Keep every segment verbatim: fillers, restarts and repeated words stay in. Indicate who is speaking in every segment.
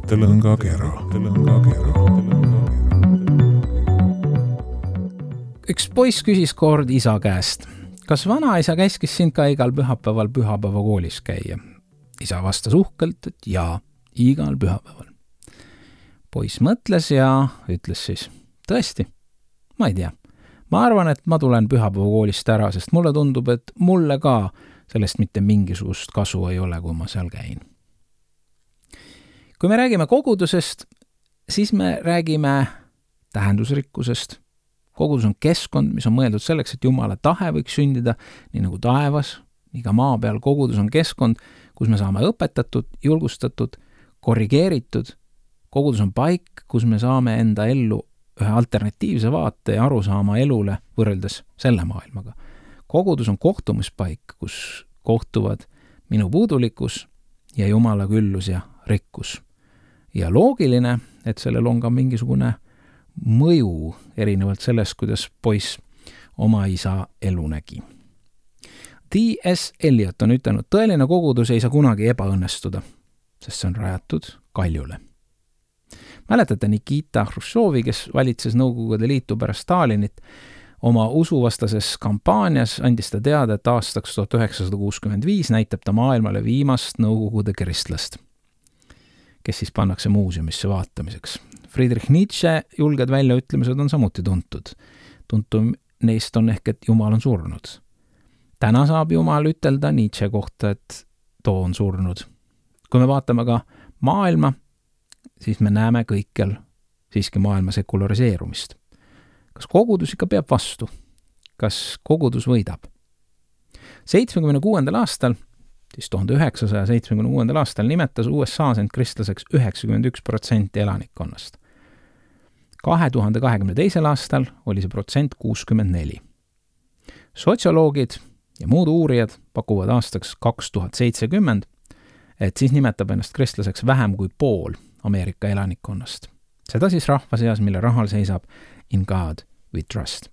Speaker 1: mõttelõngakera.
Speaker 2: Üks poiss küsis kord isa käest, kas vanaisa käskis sind ka igal pühapäeval pühapäevakoolis käia? Isa vastas uhkelt, et jaa, igal pühapäeval. Poiss mõtles ja ütles siis, tõesti, ma ei tea. Ma arvan, et ma tulen pühapäevakoolist ära, sest mulle tundub, et mulle ka sellest mitte mingisugust kasu ei ole, kui ma seal käin. Kui me räägime kogudusest, siis me räägime tähendusrikkusest. Kogudus on keskkond, mis on mõeldud selleks, et Jumala tahe võiks sündida, nii nagu taevas, nii ka maa peal. Kogudus on keskkond, kus me saame õpetatud, julgustatud, korrigeeritud. Kogudus on paik, kus me saame enda ellu ühe alternatiivse vaate ja arusaama elule võrreldes selle maailmaga. Kogudus on kohtumispaik, kus kohtuvad minu puudulikkus ja Jumala küllus ja rikkus. Ja loogiline, et sellel on ka mingisugune mõju erinevalt sellest, kuidas poiss oma isa elu nägi. T S Eliot on ütelnud, tõeline kogudus ei saa kunagi ebaõnnestuda, sest see on rajatud kaljule. Mäletate Nikita Hruštšovi, kes valitses Nõukogude Liitu pärast Stalinit, oma usuvastases kampaanias andis ta teada, et aastaks tuhat üheksasada kuuskümmend viis näitab ta maailmale viimast Nõukogude kristlast, kes siis pannakse muuseumisse vaatamiseks. Friedrich Nietzsche julged väljaütlemised on samuti tuntud. Tuntum neist on ehk, et Jumal on surnud. Täna saab Jumal ütelda Nietzsche kohta, et too on surnud. Kui me vaatame ka maailma, siis me näeme kõikjal siiski maailma sekulariseerumist. Kas kogudus ikka peab vastu? Kas kogudus võidab? seitsmekümne kuuendal aastal, siis tuhande üheksasaja seitsmekümne kuuendal aastal nimetas U S A end kristlaseks üheksakümmend üks protsenti elanikkonnast. kahe tuhande kahekümne teisel aastal oli see protsent kuuskümmend neli. Sotsioloogid ja muud uurijad pakuvad aastaks kaks tuhat seitsekümmend, et siis nimetab ennast kristlaseks vähem kui pool Ameerika elanikkonnast. Seda siis rahva seas, mille rahal seisab In God we trust.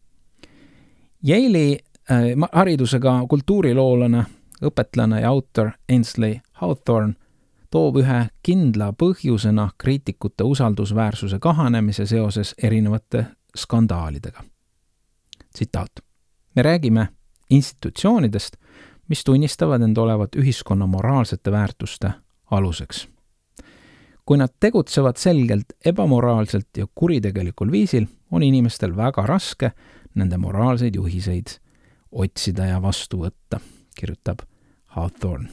Speaker 2: Yale'i äh, haridusega kultuuriloolane, õpetlane ja autor Ainsley Hawthorne toob ühe kindla põhjusena kriitikute usaldusväärsuse kahanemise seoses erinevate skandaalidega. Tsitaat. Me räägime institutsioonidest, mis tunnistavad end olevat ühiskonna moraalsete väärtuste aluseks. Kui nad tegutsevad selgelt ebamoraalselt ja kuritegelikul viisil, on inimestel väga raske nende moraalseid juhiseid otsida ja vastu võtta, kirjutab Hawthorne.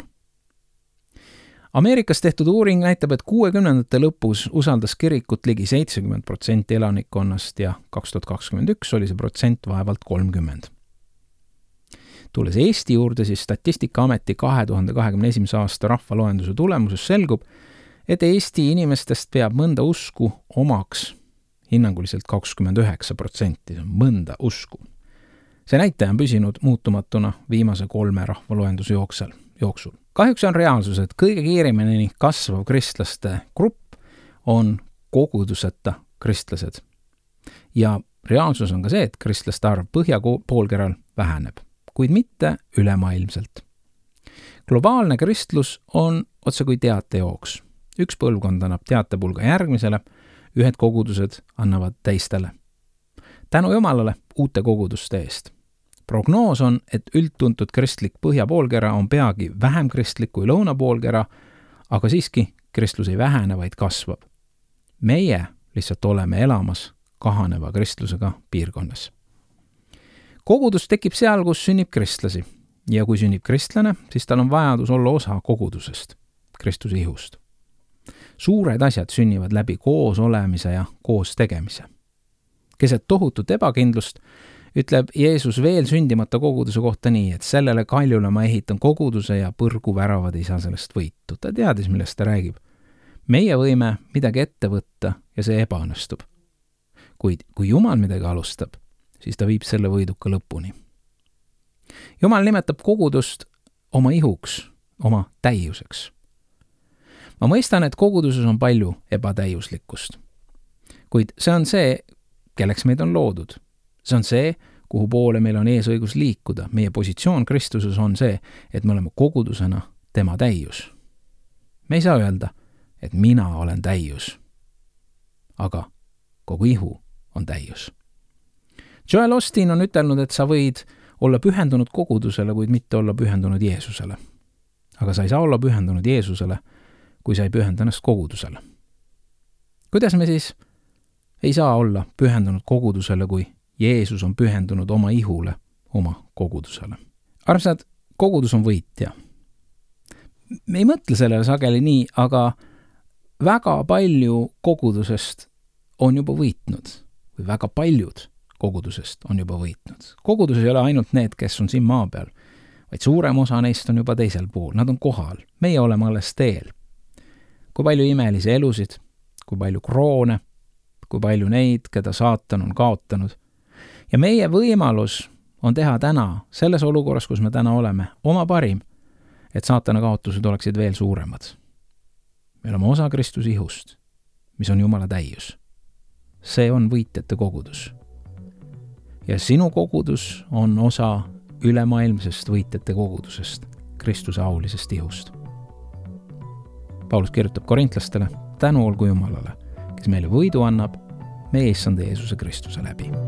Speaker 2: Ameerikas tehtud uuring näitab, et kuuekümnendate lõpus usaldas kirikut ligi seitsekümmend protsenti elanikkonnast ja kaks tuhat kakskümmend üks oli see protsent vaevalt kolmkümmend. Tulles Eesti juurde, siis Statistikaameti kahe tuhande kahekümne esimese aasta rahvaloenduse tulemuses selgub, et Eesti inimestest peab mõnda usku omaks hinnanguliselt kakskümmend üheksa protsenti, mõnda usku. See näitaja on püsinud muutumatuna viimase kolme rahvaloenduse jooksel, jooksul. Kahjuks on reaalsus, et kõige kiiremini kasvav kristlaste grupp on koguduseta kristlased. Ja reaalsus on ka see, et kristlaste arv põhjapoolkeral väheneb, kuid mitte ülemaailmselt. Globaalne kristlus on otse kui teatejooks. Üks põlvkond annab teatepulga järgmisele, ühed kogudused annavad teistele. Tänu Jumalale uute koguduste eest. Prognoos on, et üldtuntud kristlik põhjapoolkera on peagi vähem kristlik kui lõunapoolkera, aga siiski kristlus ei vähene, vaid kasvab. Meie lihtsalt oleme elamas kahaneva kristlusega piirkonnas. Kogudus tekib seal, kus sünnib kristlasi. Ja kui sünnib kristlane, siis tal on vajadus olla osa kogudusest, Kristuse ihust. Suured asjad sünnivad läbi koos olemise ja koos tegemise. Keset tohutut ebakindlust ütleb Jeesus veel sündimata koguduse kohta nii, et sellele kaljule ma ehitan koguduse ja põrgu väravad ei saa sellest võitu. Ta teadis, millest ta räägib. Meie võime midagi ette võtta ja see ebaõnnestub. Kuid kui Jumal midagi alustab, siis ta viib selle võiduka lõpuni. Jumal nimetab kogudust oma ihuks, oma täiuseks. Ma mõistan, et koguduses on palju ebatäiuslikkust. Kuid see on see, kelleks meid on loodud. See on see, kuhu poole meil on eesõigus liikuda. Meie positsioon Kristuses on see, et me oleme kogudusena tema täius. Me ei saa öelda, et mina olen täius. Aga kogu ihu on täius. Joel Osteen on ütelnud, et sa võid olla pühendunud kogudusele, kuid mitte olla pühendunud Jeesusele. Aga sa ei saa olla pühendunud Jeesusele, kui sa ei pühenda ennast kogudusele. Kuidas me siis ei saa olla pühendunud kogudusele, kui Jeesus on pühendunud oma ihule, oma kogudusele? Armsad, kogudus on võitja. Me ei mõtle sellele sageli nii, aga väga palju kogudusest on juba võitnud või väga paljud kogudusest on juba võitnud. Kogudus ei ole ainult need, kes on siin maa peal, vaid suurem osa neist on juba teisel pool. Nad on kohal. Meie oleme alles teel. Kui palju imelisi elusid, kui palju kroone, kui palju neid, keda saatan on kaotanud. Ja meie võimalus on teha täna, selles olukorras, kus me täna oleme, oma parim, et saatana kaotused oleksid veel suuremad. Me oleme osa Kristuse ihust, mis on Jumala täius. See on võitjate kogudus. Ja sinu kogudus on osa ülemaailmsest võitjate kogudusest, Kristuse aulisest ihust. Paulus kirjutab korintlastele, tänu olgu Jumalale, kes meile võidu annab meie issanda Jeesuse Kristuse läbi.